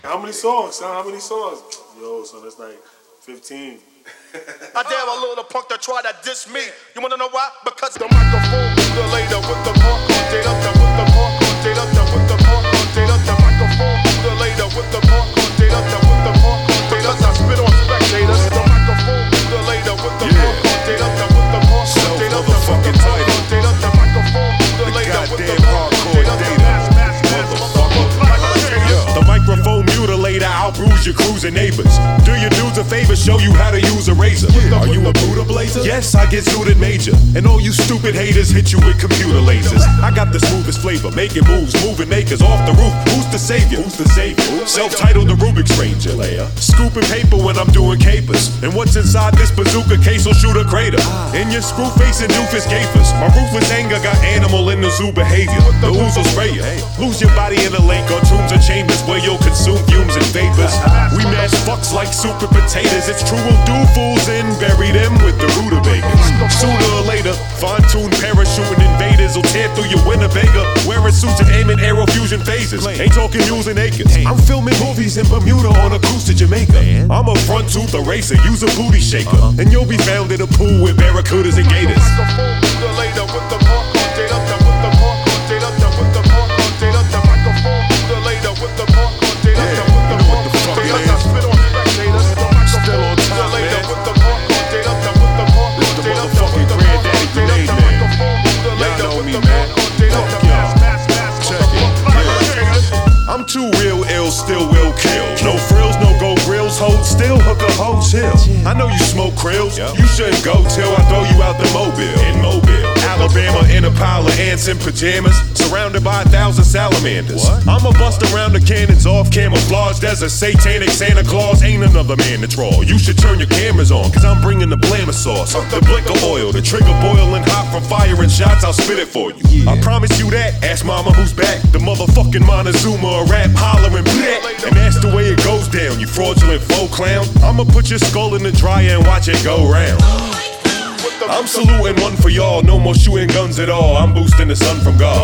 How many songs, son? How many songs? Yo, son, it's like 15. I dare a little punk to try to diss me. You wanna know why? Because the microphone modulator with the park data, with the park data, with the park data, the microphone modulator with the park data, with the park data. I spit on spectators. The microphone modulator with the park data, with the park data, the motherfucking title. The microphone modulator with the park data. The microphone mutilator, I'll bruise your cruising neighbors. Do your dudes a favor, show you how to use a razor. Are you a Buddha blazer? Yes, I get suited major. And all you stupid haters hit you with computer lasers. I got the smoothest flavor, making moves, moving makers off the roof. Who's the savior? Who's the savior? Self-titled the Rubik's Ranger. Scooping paper when I'm doing capers. And what's inside this bazooka case will shoot a crater. In your screw-facing doofus gapers. My ruthless anger got animal in the zoo behavior. The ooze will spray you. Lose your body in a lake or tombs or chambers where you'll consume fumes and vapors. We mash fucks like super potatoes. It's true, we'll do fools and bury them with the rutabagas. Sooner or later, fine-tuned parachuting invaders will tear through your Winnebago, wearing suits and aiming aero fusion phases. Ain't talking mules and acres. I'm filming movies in Bermuda on a cruise to Jamaica. I'm a front tooth eraser, use a booty shaker, and you'll be found in a pool with barracudas and gators. I'm too real ill, still will kill. No frills, no gold grills, hold still, hook a hoe chill. I know you smoke krills, you shouldn't go till I throw you out the Mobile. In Mobile, Alabama, in a pile of ants in pajamas, surrounded by 1,000 salamanders. I'ma bust around the cannons off camouflaged as a satanic Santa Claus. Ain't another man to troll. You should turn your cameras on, cause I'm bringing the blammer sauce. The blicker oil, the trigger boiling hot from firing shots, I'll spit it for you. I promise you that, ask mama who's back. The motherfucking Montezuma, a rap hollering bleh. And that's the way it goes down, you fraudulent faux clown. I'ma put your skull in the dryer and watch it go round. I'm saluting one for y'all, no more shooting guns at all. I'm boosting the sun from God.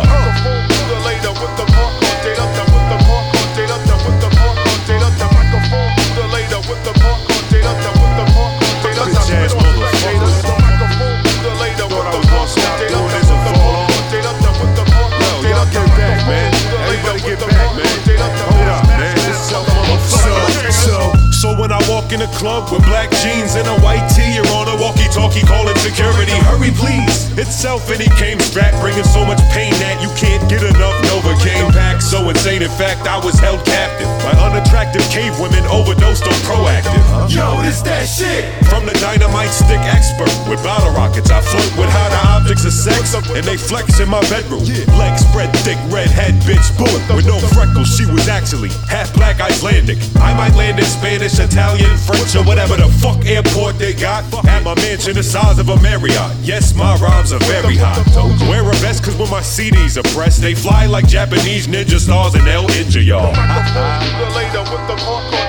Bitch ass motherfuckers. Thought I was gonna stop doing this and fall off. Yo, y'all get back, man. Everybody get back, man. Hold up, man. This is So when I walk in a club with black jeans and a white tee, you're on a walkie-talkie calling security. Hurry, please. It's Self and he came strapped, bringing so much pain that you can't get enough. Novocaine pack, so insane. In fact, I was held captive by unattractive cave women overdosed on Proactive. Yo, this that shit. From the dynamite stick expert with bottle rockets, I flirt with how the objects of sex, and they flex in my bedroom. Legs spread thick, redhead bitch, boom. With no freckles, she was actually half black Icelandic. I might land in Spanish, Italian, French, or whatever the fuck airport they got. At my mansion the size of a Marriott. Yes, my rhymes are very hot. Wear a vest cause when my CDs are pressed, they fly like Japanese ninja stars and they'll injure y'all.